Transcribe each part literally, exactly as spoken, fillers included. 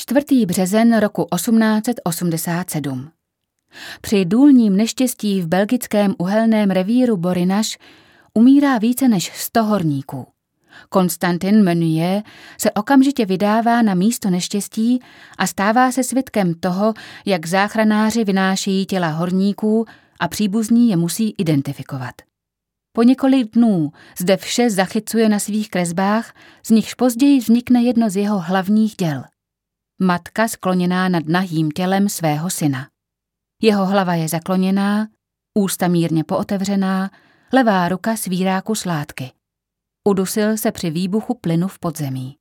čtvrtý březen roku osmnáct set osmdesát sedm. Při důlním neštěstí v belgickém uhelném revíru Borinaš umírá více než sto horníků. Konstantin Meunier se okamžitě vydává na místo neštěstí a stává se svědkem toho, jak záchranáři vynášejí těla horníků a příbuzní je musí identifikovat. Po několik dnů zde vše zachycuje na svých kresbách, z nichž později vznikne jedno z jeho hlavních děl. Matka skloněná nad nahým tělem svého syna. Jeho hlava je zakloněná, ústa mírně pootevřená, levá ruka svírá kus látky. Udusil se při výbuchu plynu v podzemí.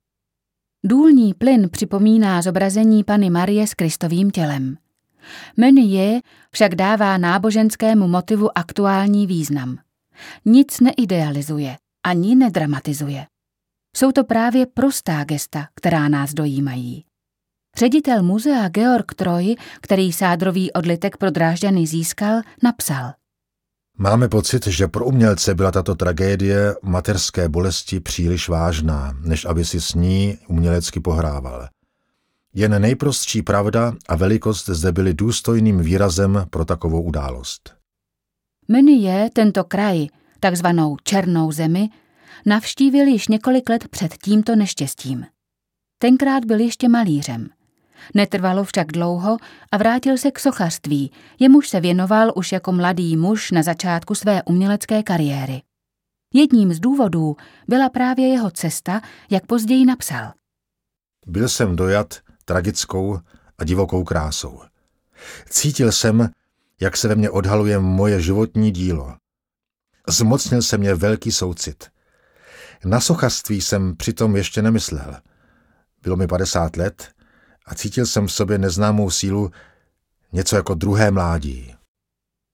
Důlní plyn připomíná zobrazení Panny Marie s Kristovým tělem. Meunier však dává náboženskému motivu aktuální význam. Nic neidealizuje, ani nedramatizuje. Jsou to právě prostá gesta, která nás dojímají. Ředitel muzea Georg Troj, který sádrový odlitek pro Drážďany získal, napsal: Máme pocit, že pro umělce byla tato tragédie mateřské bolesti příliš vážná, než aby si s ní umělecky pohrával. Jen nejprostší pravda a velikost zde byly důstojným výrazem pro takovou událost. Meunier tento kraj, takzvanou Černou zemi, navštívil již několik let před tímto neštěstím. Tenkrát byl ještě malířem. Netrvalo však dlouho a vrátil se k sochařství, jemuž se věnoval už jako mladý muž na začátku své umělecké kariéry. Jedním z důvodů byla právě jeho cesta, jak později napsal. Byl jsem dojat tragickou a divokou krásou. Cítil jsem, jak se ve mně odhaluje moje životní dílo. Zmocnil se mě velký soucit. Na sochařství jsem přitom ještě nemyslel. Bylo mi padesát let a cítil jsem v sobě neznámou sílu, něco jako druhé mládí.